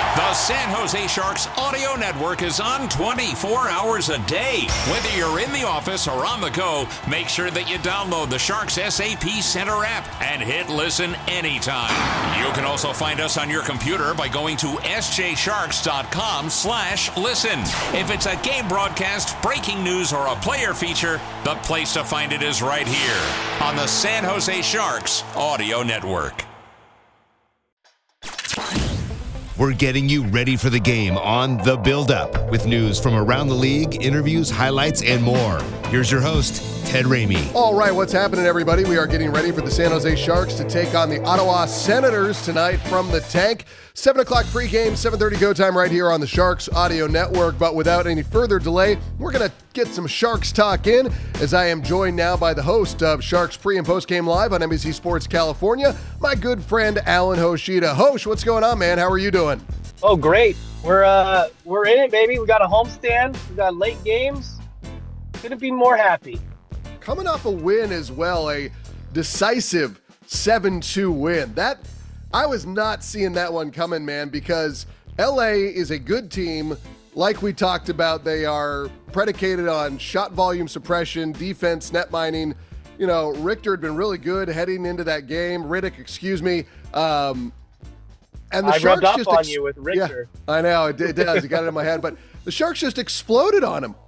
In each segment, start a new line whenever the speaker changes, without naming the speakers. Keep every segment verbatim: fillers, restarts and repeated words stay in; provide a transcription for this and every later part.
The San Jose Sharks audio network is on twenty-four hours a day. Whether you're in the office or on the go, make sure that you download the Sharks S A P Center app and hit listen anytime. You can also find us on your computer by going to sjsharks.com slash listen. If it's a game broadcast, breaking news, or a player feature, the place to find it is right here on the San Jose Sharks audio network.
We're getting you ready for the game on The Build-Up with news from around the league, interviews, highlights, and more. Here's your host, Ted Ramey.
All right, what's happening, everybody? We are getting ready for the San Jose Sharks to take on the Ottawa Senators tonight from the tank. seven o'clock pregame, seven thirty go time right here on the Sharks Audio Network. But without any further delay, we're going to get some Sharks talk in as I am joined now by the host of Sharks pre- and post-game live on N B C Sports California, my good friend Alan Hoshida. Hosh, what's going on, man? How are you doing?
Oh, great. We're uh we're in it, baby. We got a homestand. We got late games. Couldn't be more happy.
Coming off a win as well, a decisive seven two win. That I was not seeing that one coming, man, because L A is a good team. Like we talked about, they are predicated on shot volume suppression, defense, net mining. You know, Richter had been really good heading into that game. Riddick, excuse me. Um, and the
I
Sharks
rubbed off
just
on
ex-
you with Richter.
Yeah, I know, it, it does. You got it in my head. But the Sharks just exploded on him.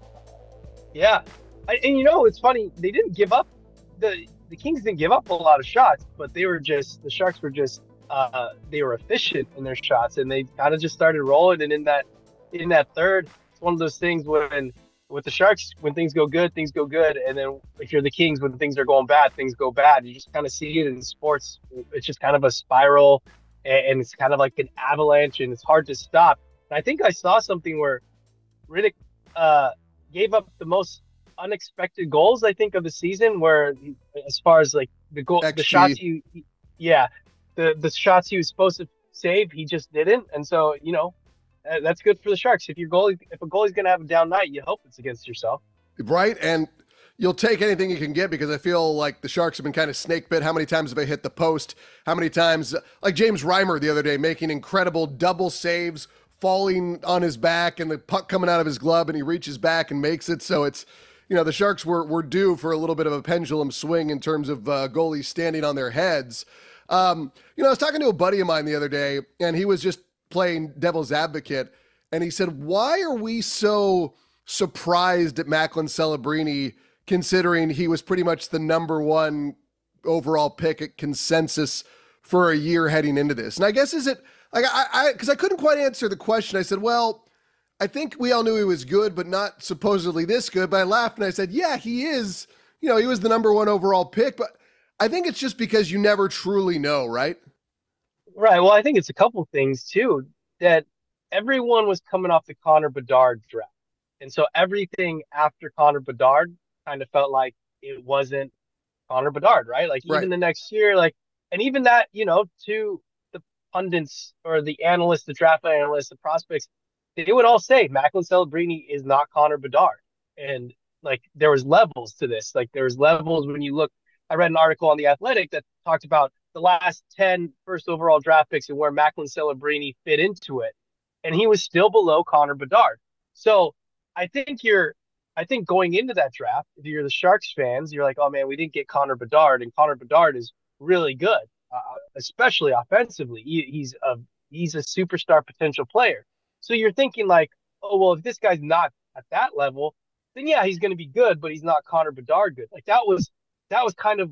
Yeah. I, and you know, it's funny. They didn't give up. The the Kings didn't give up a lot of shots, but they were just, the Sharks were just, uh, they were efficient in their shots, and they kind of just started rolling. And in that, in that third, it's one of those things when, with the Sharks, when things go good, things go good. And then if you're the Kings, when things are going bad, things go bad. You just kind of see it in sports. It's just kind of a spiral, and, and it's kind of like an avalanche, and it's hard to stop. And I think I saw something where Riddick uh, gave up the most unexpected goals, I think, of the season, where as far as like the goal,
X G.
the shots he, he, yeah, the the shots he was supposed to save, he just didn't. And so, you know, uh, that's good for the Sharks. If your goalie, if a goalie's gonna have a down night, you hope it's against yourself,
Right, and you'll take anything you can get, because I feel like the Sharks have been kind of snake bit. How many times have they hit the post? How many times, like James Reimer the other day, making incredible double saves, falling on his back, and the puck coming out of his glove, and he reaches back and makes it. So it's, you know, the Sharks were were due for a little bit of a pendulum swing in terms of uh, goalies standing on their heads. Um, you know, I was talking to a buddy of mine the other day, and he was just playing devil's advocate, and he said, why are we so surprised at Macklin Celebrini, considering he was pretty much the number one overall pick at consensus for a year heading into this? And I guess, is it, like, I, I, because I couldn't quite answer the question. I said, well, I think we all knew he was good, but not supposedly this good. But I laughed and I said, yeah, he is, you know, he was the number one overall pick, but I think it's just because you never truly know, right?
right? Well, I think it's a couple things too, that everyone was coming off the Connor Bedard draft, and so everything after Connor Bedard kind of felt like it wasn't Connor Bedard, right? Like even
Right.
the next year, like, and even that, you know, to the pundits or the analysts, the draft analysts, the prospects, they would all say Macklin Celebrini is not Connor Bedard. And like there was levels to this. Like there was levels when you look. I read an article on The Athletic that talked about the last ten first overall draft picks and where Macklin Celebrini fit into it. And he was still below Connor Bedard. So I think you're I think going into that draft, if you're the Sharks fans, you're like, oh man, we didn't get Connor Bedard, and Connor Bedard is really good, uh, especially offensively. He, he's a he's a superstar potential player. So you're thinking like, oh well, if this guy's not at that level, then yeah, he's going to be good, but he's not Connor Bedard good. Like that was that was kind of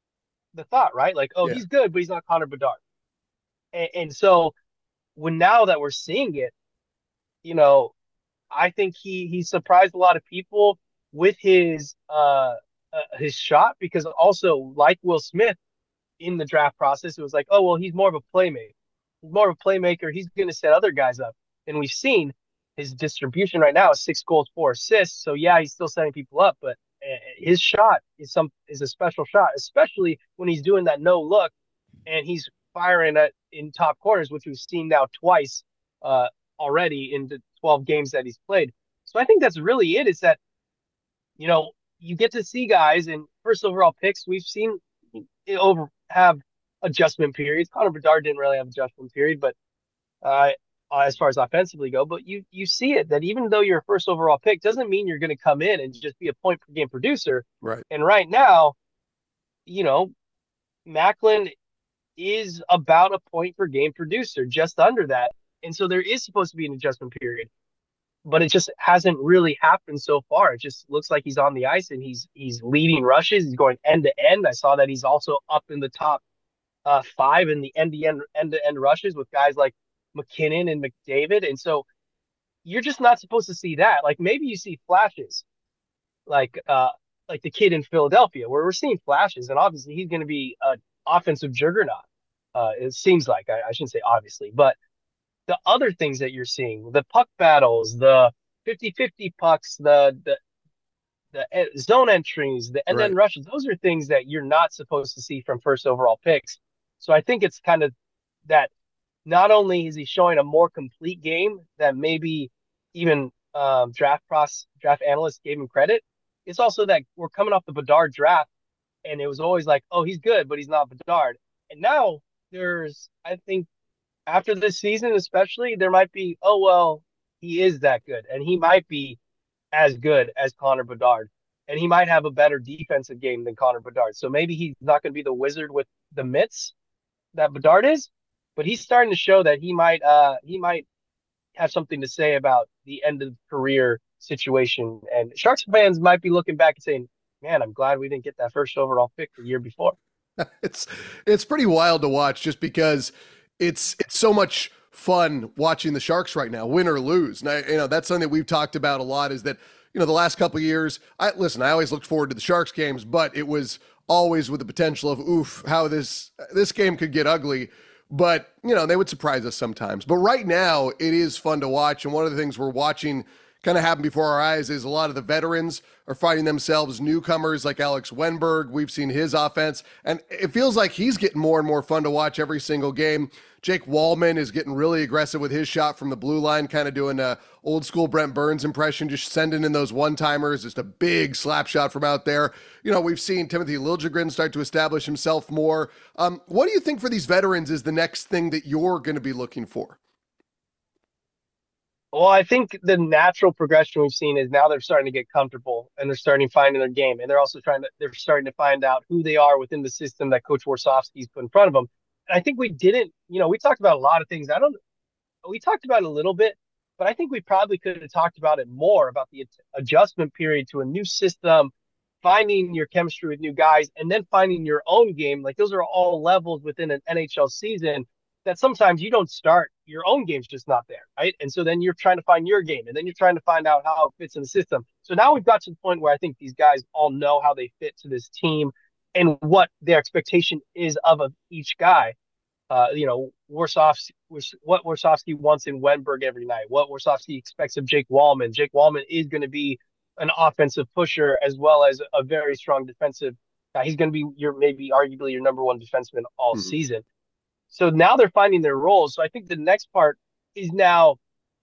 the thought, right? Like, oh,
Yeah.
he's good, but he's not Connor Bedard. And, and so when now that we're seeing it, you know, I think he he surprised a lot of people with his uh, uh his shot, because also like Will Smith in the draft process, it was like, oh well, he's more of a playmaker. He's more of a playmaker. He's going to set other guys up, and we've seen his distribution right now is six goals, four assists. So yeah, he's still setting people up, but uh, his shot is some is a special shot, especially when he's doing that no look and he's firing at in top corners, which we've seen now twice uh, already in the twelve games that he's played. So I think that's really it. Is that, you know, you get to see guys in first overall picks. We've seen it over have adjustment periods. Connor Bedard didn't really have adjustment period, but uh, uh, as far as offensively go. But you you see it that even though you're a first overall pick, doesn't mean you're going to come in and just be a point per game producer.
Right.
And right now, you know, Macklin is about a point per game producer, just under that. And so there is supposed to be an adjustment period, but it just hasn't really happened so far. It just looks like he's on the ice and he's he's leading rushes. He's going end to end. I saw that he's also up in the top uh, five in the end to end end to end rushes with guys like McKinnon and McDavid. And so you're just not supposed to see that. Like maybe you see flashes, like uh like the kid in Philadelphia, where we're seeing flashes, and obviously he's going to be an offensive juggernaut. Uh, it seems like I, I shouldn't say obviously, but the other things that you're seeing, the puck battles, the fifty-fifty pucks, the the the zone entries, the end end
Right.
rushes, those are things that you're not supposed to see from first overall picks. So I think it's kind of that not only is he showing a more complete game that maybe even um, draft pros draft analysts gave him credit, it's also that we're coming off the Bedard draft, and it was always like, oh, he's good, but he's not Bedard. And now there's, I think, after this season, especially, there might be, oh, well, he is that good. And he might be as good as Connor Bedard. And he might have a better defensive game than Connor Bedard. So maybe he's not going to be the wizard with the mitts that Bedard is, but he's starting to show that he might uh he might have something to say about the end of career situation. And Sharks fans might be looking back and saying, man, I'm glad we didn't get that first overall pick the year before.
It's it's pretty wild to watch just because it's it's so much fun watching the Sharks right now, win or lose. And I, you know, that's something that we've talked about a lot is that, you know, the last couple of years, I listen, I always looked forward to the Sharks games, but it was always with the potential of, oof, how this this game could get ugly. But, you know, they would surprise us sometimes. But right now, it is fun to watch. And one of the things we're watching kind of happen before our eyes is a lot of the veterans are finding themselves newcomers like Alex Wenberg. We've seen his offense, and it feels like he's getting more and more fun to watch every single game. Jake Wallman is getting really aggressive with his shot from the blue line, kind of doing a old school Brent Burns impression, just sending in those one-timers, just a big slap shot from out there. You know, we've seen Timothy Liljegren start to establish himself more. Um, what do you think for these veterans is the next thing that you're going to be looking for?
Well, I think the natural progression we've seen is now they're starting to get comfortable and they're starting to find their game. And they're also trying to, they're starting to find out who they are within the system that Coach Warsofsky's put in front of them. And I think we didn't, you know, we talked about a lot of things. I don't, we talked about it a little bit, but I think we probably could have talked about it more about the adjustment period to a new system, finding your chemistry with new guys, and then finding your own game. Like those are all levels within an N H L season that sometimes you don't start, your own game's just not there, right? And so then you're trying to find your game, and then you're trying to find out how it fits in the system. So now we've got to the point where I think these guys all know how they fit to this team and what their expectation is of a, each guy. Uh, you know, Warsofsky, what Warsofsky wants in Wenberg every night, what Warsofsky expects of Jake Wallman. Jake Wallman is going to be an offensive pusher as well as a very strong defensive guy. He's going to be your maybe arguably your number one defenseman all
Mm-hmm.
season. So now they're finding their roles. So I think the next part is now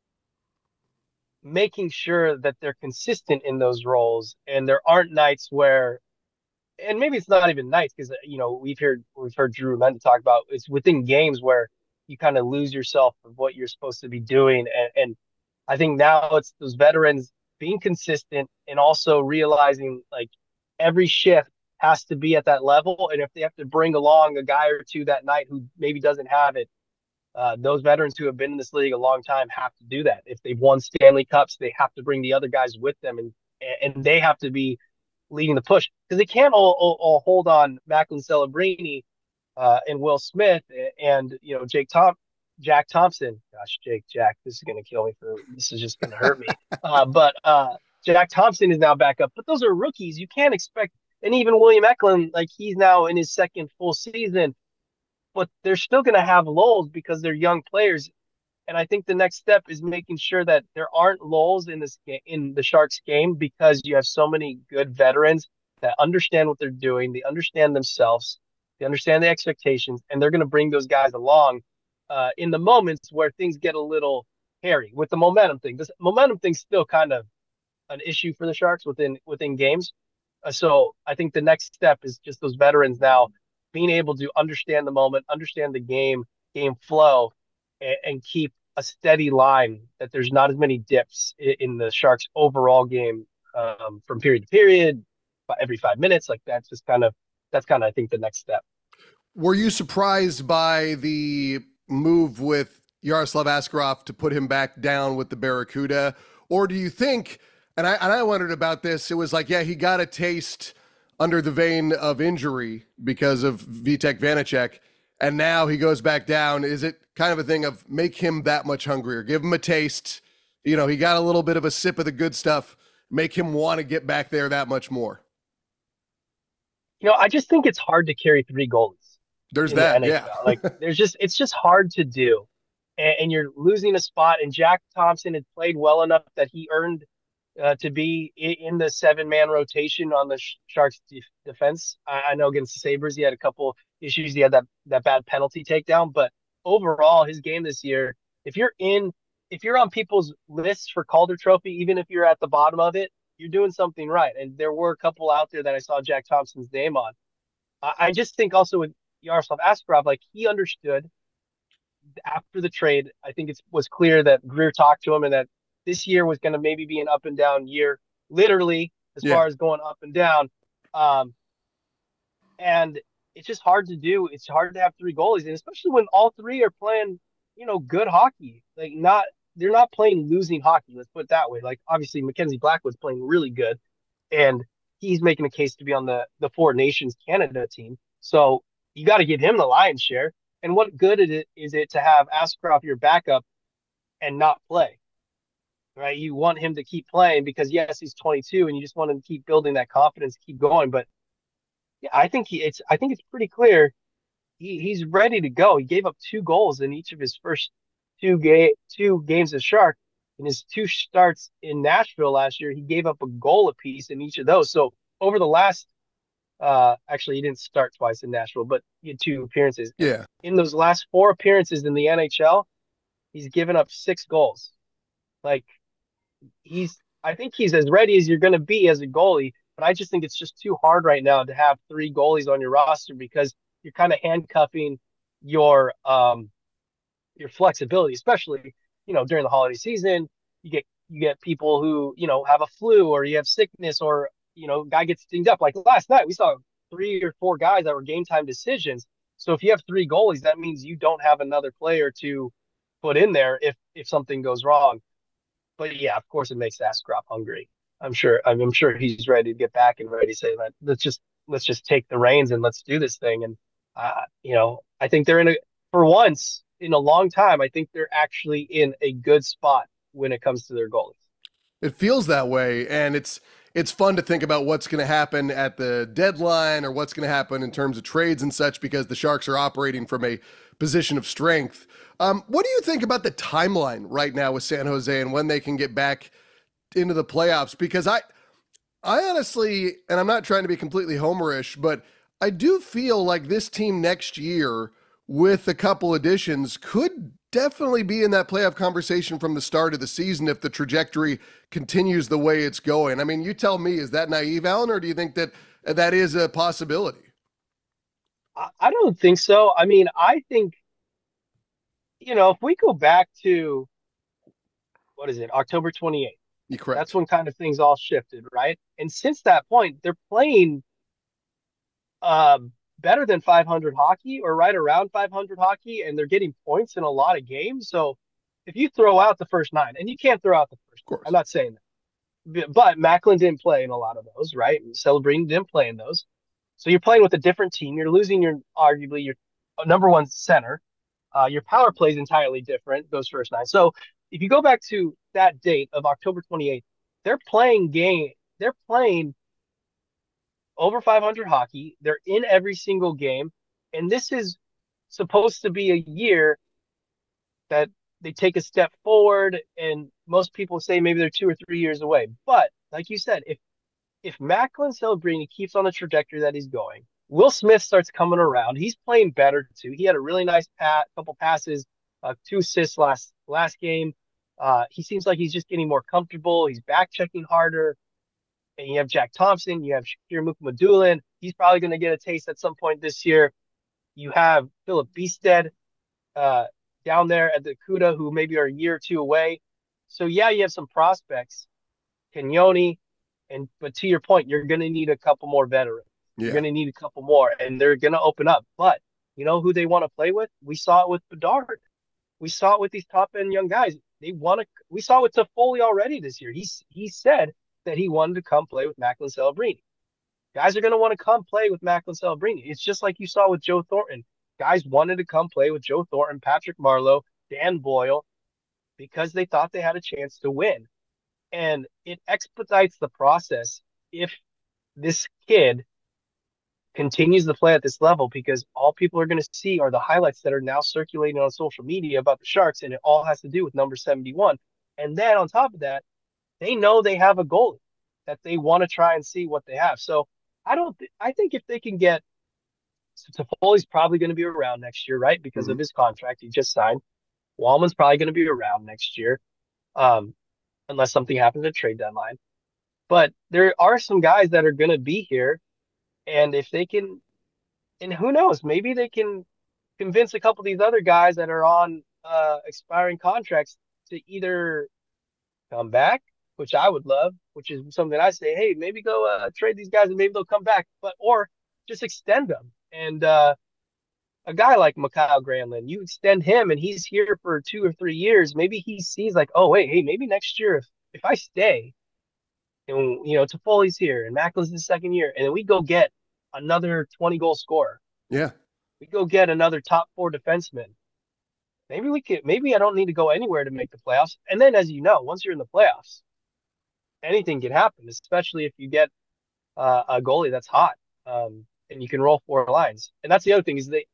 making sure that they're consistent in those roles, and there aren't nights where, and maybe it's not even nights because you know we've heard we've heard Drew Remenda talk about it's within games where you kind of lose yourself of what you're supposed to be doing, and, and I think now it's those veterans being consistent and also realizing like every shift has to be at that level. And if they have to bring along a guy or two that night who maybe doesn't have it, uh, those veterans who have been in this league a long time have to do that. If they've won Stanley Cups, they have to bring the other guys with them, and and they have to be leading the push because they can't all, all, all hold on Macklin Celebrini uh, and Will Smith and you know Jake Tom Jack Thompson. Gosh, Jake Jack, this is gonna kill me for this is just gonna hurt me. Uh, but uh, Jack Thompson is now back up, but those are rookies. You can't expect. And even William Eklund, like he's now in his second full season, but they're still going to have lulls because they're young players. And I think the next step is making sure that there aren't lulls in this game, in the Sharks game, because you have so many good veterans that understand what they're doing. They understand themselves. They understand the expectations, and they're going to bring those guys along uh, in the moments where things get a little hairy with the momentum thing. This momentum thing's still kind of an issue for the Sharks within within games. Uh, so I think the next step is just those veterans now being able to understand the moment, understand the game, game flow, and, and keep a a steady line, that there's not as many dips in, in the Sharks overall game um, from period to period, every five minutes. Like that's just kind of that's kind of I think the next step.
Were you surprised by the move with Yaroslav Askarov to put him back down with the Barracuda? Or do you think, and I, and I wondered about this, it was like, yeah, he got a taste under the vein of injury because of Vitek Vanacek, and now he goes back down. Is it kind of a thing of make him that much hungrier, give him a taste? You know, he got a little bit of a sip of the good stuff, make him want to get back there that much more.
You know, I just think it's hard to carry three goalies.
There's that, yeah.
Like, there's just, it's just hard to do. And, and you're losing a spot, and Jack Thompson had played well enough that he earned uh, to be in, in the seven-man rotation on the Sharks de- defense. I, I know against the Sabres, he had a couple issues. He had that, that bad penalty takedown, but overall, his game this year, if you're in, if you're on people's lists for Calder Trophy, even if you're at the bottom of it, you're doing something right. And there were a couple out there that I saw Jack Thompson's name on. I, I just think also with Yaroslav Askarov, like he understood after the trade. I think it was clear that Greer talked to him and that this year was going to maybe be an up and down year, literally, as yeah. far as going up and down. Um, and it's just hard to do. It's hard to have three goalies, and especially when all three are playing, you know, good hockey. Like not, they're not playing losing hockey. Let's put it that way. Like obviously Mackenzie Blackwood's playing really good, and he's making a case to be on the the Four Nations Canada team. So you got to give him the lion's share. And what good is it, is it to have Askarov your backup and not play, right? You want him to keep playing because yes, he's twenty-two, and you just want him to keep building that confidence, keep going. But yeah, I think he, it's, I think it's pretty clear he, he's ready to go. He gave up two goals in each of his first two game, two games as Shark. In his two starts in Nashville last year, he gave up a goal apiece in each of those. So over the last Uh, actually, he didn't start twice in Nashville, but he had two appearances.
Yeah.
In those last four appearances in the N H L, he's given up six goals. Like, he's, I think he's as ready as you're going to be as a goalie, but I just think it's just too hard right now to have three goalies on your roster because you're kind of handcuffing your, um, your flexibility, especially, you know, during the holiday season. You get, you get people who, you know, have a flu or you have sickness or, you know, guy gets dinged up. Like last night, we saw three or four guys that were game time decisions. So if you have three goalies, that means you don't have another player to put in there if if something goes wrong. But yeah, of course, it makes Askarov hungry. I'm sure. I'm, I'm sure he's ready to get back and ready to say that let's just let's just take the reins and let's do this thing. And uh, you know, I think they're in a for once in a long time. I think they're actually in a good spot when it comes to their goalies.
It feels that way, and it's. It's fun to think about what's going to happen at the deadline or what's going to happen in terms of trades and such because the Sharks are operating from a position of strength. Um, what do you think about the timeline right now with San Jose and when they can get back into the playoffs? Because I, I honestly, and I'm not trying to be completely homerish, but I do feel like this team next year with a couple additions could definitely be in that playoff conversation from the start of the season if the trajectory continues the way it's going. I mean, you tell me, is that naive, Alan, or do you think that that is a possibility?
I don't think so. I mean, I think, you know, if we go back to, what is it, October twenty-eighth,
You're correct.
That's when kind of things all shifted, right? And since that point, they're playing um, better than five hundred hockey or right around five hundred hockey, and they're getting points in a lot of games. So if you throw out the first nine, and you can't throw out the first nine, I'm not saying that. But Macklin didn't play in a lot of those, right? And Celebrini didn't play in those. So you're playing with a different team. You're losing your, arguably, your number one center. Uh, your power play is entirely different, those first nine. So if you go back to that date of October twenty-eighth, they're playing game. They're playing over five hundred hockey. They're in every single game. And this is supposed to be a year that they take a step forward. And most people say maybe they're two or three years away. But like you said, if if Macklin Celebrini keeps on the trajectory that he's going, Will Smith starts coming around. He's playing better too. He had a really nice pat, couple passes, uh, two assists last last game. Uh, he seems like he's just getting more comfortable. He's back checking harder. And you have Jack Thompson, you have Shakir Mukhamadullin. He's probably going to get a taste at some point this year. You have Philip Beested. Uh, down there at the CUDA who maybe are a year or two away. So yeah, you have some prospects, Kenyoni, and but to your point, you're going to need a couple more veterans. You're
Yeah.
going to need a couple more, and they're going to open up. But you know who they want to play with? We saw it with Bedard. We saw it with these top end young guys. They want to. We saw it with Toffoli already this year. He he said that he wanted to come play with Macklin Celebrini. Guys are going to want to come play with Macklin Celebrini. It's just like you saw with Joe Thornton. Guys wanted to come play with Joe Thornton, Patrick Marleau, Dan Boyle, because they thought they had a chance to win. And it expedites the process if this kid continues to play at this level, because all people are going to see are the highlights that are now circulating on social media about the Sharks, and it all has to do with number seventy-one. And then on top of that, they know they have a goalie that they want to try and see what they have. So I don't. Th- I think if they can get, so Toffoli's probably going to be around next year, right? Because
Mm-hmm.
of his contract he just signed. Wallman's probably going to be around next year, um, unless something happens at trade deadline. But there are some guys that are going to be here, and if they can, and who knows, maybe they can convince a couple of these other guys that are on uh, expiring contracts to either come back, which I would love, which is something I say, hey, maybe go uh, trade these guys and maybe they'll come back, but or just extend them. And uh, a guy like Mikhail Granlund, you extend him and he's here for two or three years. Maybe he sees like, oh wait, hey, maybe next year if if I stay and you know Toffoli's here and Macklin's the second year, and then we go get another twenty goal scorer,
Yeah.
we go get another top four defenseman. Maybe we could. Maybe I don't need to go anywhere to make the playoffs. And then, as you know, once you're in the playoffs, anything can happen, especially if you get uh, a goalie that's hot, um, and you can roll four lines. And that's the other thing is they.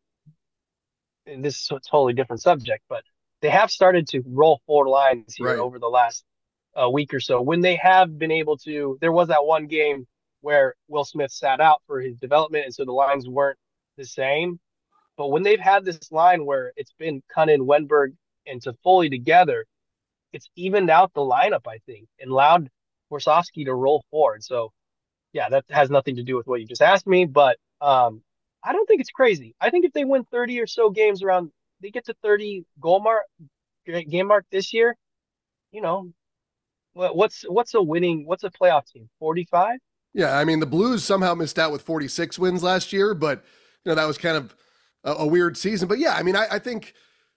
And this is a totally different subject, but they have started to roll four lines here
Right.
over the last uh, week or so. When they have been able to, there was that one game where Will Smith sat out for his development, and so the lines weren't the same. But when they've had this line where it's been Cunnin, Wenberg, and Toffoli together, it's evened out the lineup, I think, and allowed Warsofsky to roll forward. So, yeah, that has nothing to do with what you just asked me, but um, I don't think it's crazy. I think if they win thirty or so games around, they get to thirty goal mark, game mark this year, you know, what's what's a winning, what's a playoff team? forty-five?
Yeah. I mean, the Blues somehow missed out with forty-six wins last year, but you know that was kind of a, a weird season. But yeah, I mean, I, I think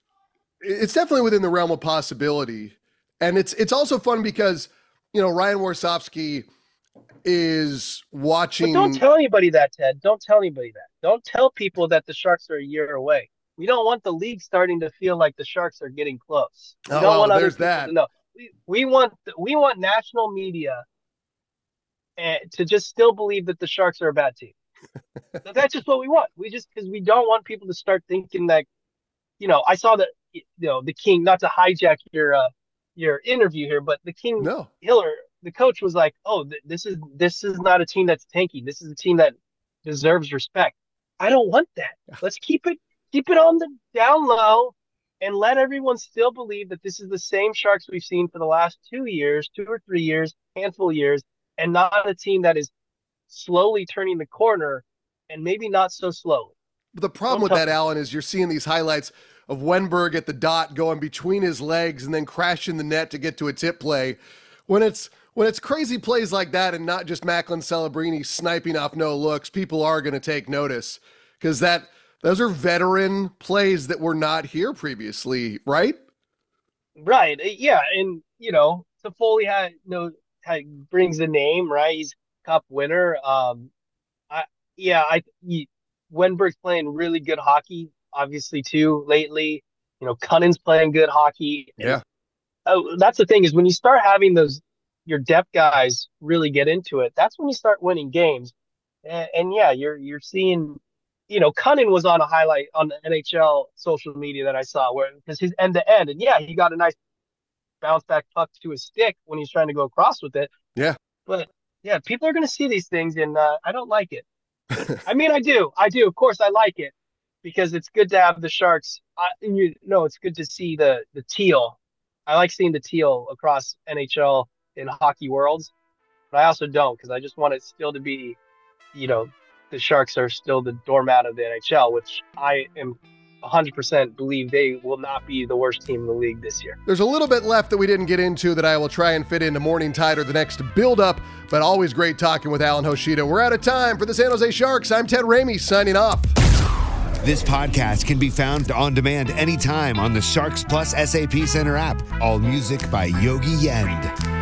it's definitely within the realm of possibility, and it's it's also fun because you know Ryan Warsofsky is watching.
But don't tell anybody that, Ted. Don't tell anybody that. Don't tell people that the Sharks are a year away. We don't want the league starting to feel like the Sharks are getting close. We
Oh,
don't
well,
want other
there's
people
that.
to know. We, we want we want national media uh, to just still believe that the Sharks are a bad team. That's just what we want. We just because we don't want people to start thinking that, you know, I saw that you know the King, not to hijack your uh, your interview here, but the King
No.
Hiller, the coach was like, "Oh, th- this is this is not a team that's tanky. This is a team that deserves respect." I don't want that. Let's keep it keep it on the down low and let everyone still believe that this is the same Sharks we've seen for the last two years, two or three years, handful of years, and not a team that is slowly turning the corner and maybe not so slowly.
But the problem
Don't
with
tell
that,
me.
Alan, is you're seeing these highlights of Wenberg at the dot going between his legs and then crashing the net to get to a tip play. When it's when it's crazy plays like that and not just Macklin Celebrini sniping off no looks, people are going to take notice because that those are veteran plays that were not here previously, right?
Right. uh, Yeah. And, you know, Toffoli had, you know, had, brings a name, right? He's cup winner. Um, I, yeah, I, he, Wenberg's playing really good hockey, obviously, too, lately. You know, Cunning's playing good hockey. And,
Yeah.
oh, that's the thing is when you start having those, your depth guys really get into it, that's when you start winning games. And, and yeah, you're, you're seeing, you know, Cunning was on a highlight on the N H L social media that I saw where because his end to end, and yeah, he got a nice bounce back puck to his stick when he's trying to go across with it.
Yeah.
But yeah, people are going to see these things, and uh, I don't like it. I mean, I do, I do. Of course, I like it because it's good to have the Sharks. I, you know, it's good to see the the teal. I like seeing the teal across N H L in hockey worlds, but I also don't because I just want it still to be, you know, the Sharks are still the doormat of the N H L, which I am one hundred percent believe they will not be the worst team in the league this year.
There's a little bit left that we didn't get into that I will try and fit into Morning Tide or the next build-up, but always great talking with Alan Hoshida. We're out of time. For the San Jose Sharks, I'm Ted Ramey signing off.
This podcast can be found on demand anytime on the Sharks Plus S A P Center app. All music by Yogi Yend.